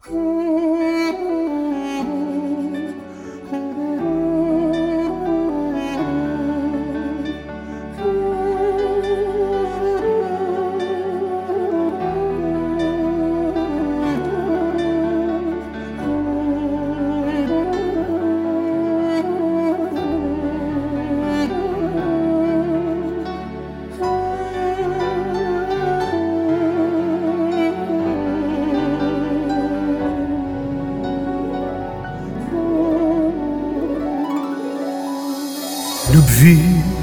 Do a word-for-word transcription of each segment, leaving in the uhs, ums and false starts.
Любви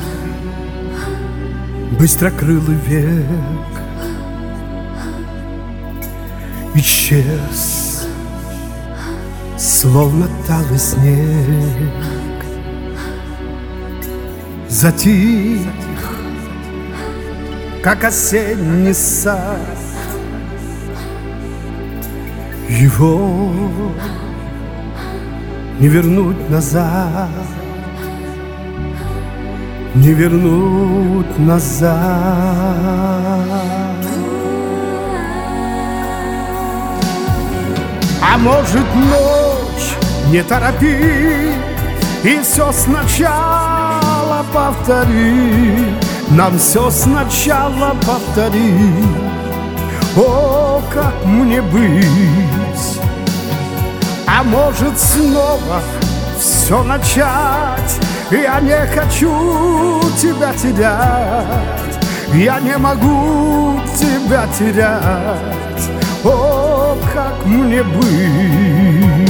быстрокрылый век исчез, словно талый снег. Затих, как осенний сад. Его не вернуть назад, не вернуть назад. А может, ночь не торопи и все сначала повтори, нам все сначала повтори. О, как мне быть? А может, снова все начать? Я не хочу тебя терять, я не могу тебя терять. О, как мне быть?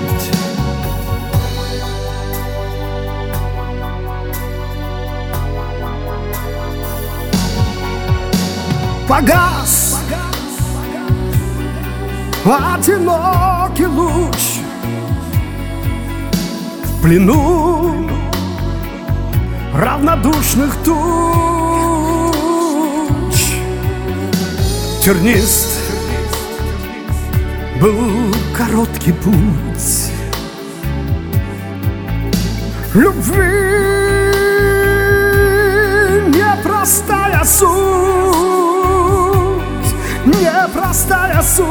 Погас одинокий луч в плену равнодушных туч. Тернист был короткий путь любви, непростая суть, непростая суть.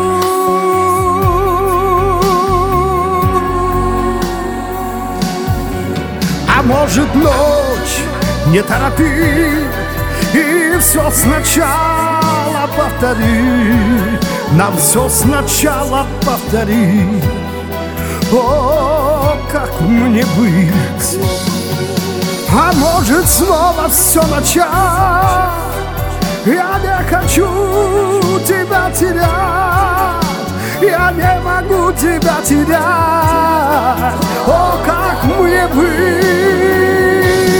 А может, ночь не торопи и все сначала повтори, нам все сначала повтори. О, как мне быть? А может, снова все начать? Я не хочу тебя терять, я не могу тебя терять. О, как мне быть?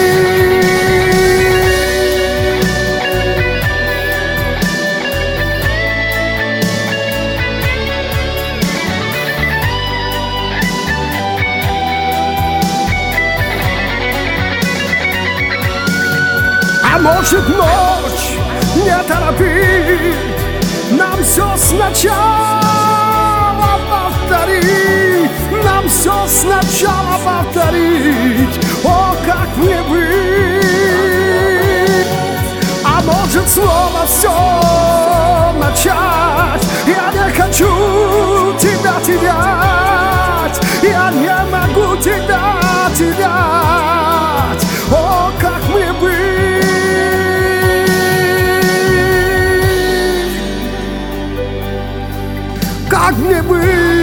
А может, ночь не торопи, нам все сначала повторить, нам все сначала повторить. О, как мне быть? А может, снова все начать? Я не хочу тебя терять, я не могу тебя терять. О, как мне быть? Как мне быть?